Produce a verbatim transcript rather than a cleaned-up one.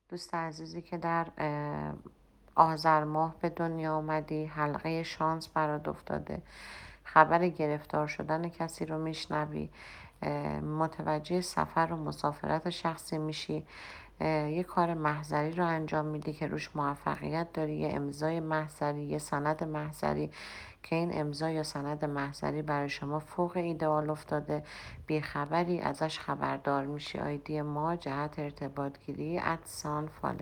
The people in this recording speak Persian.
دوست عزیزی که در اه، آذر ماه به دنیا آمدی، حلقه شانس برات افتاده، خبر گرفتار شدن کسی رو میشنوی، متوجه سفر و مسافرت شخصی میشی، یه کار محضری رو انجام میدی که روش موفقیت داری، یه امضای محضری، یه سند محضری که این امضا یا سند محضری برای شما فوق ایدئال افتاده، بیخبری ازش خبردار میشی. آیدی ما جهت ارتباط گیری ادسان فالو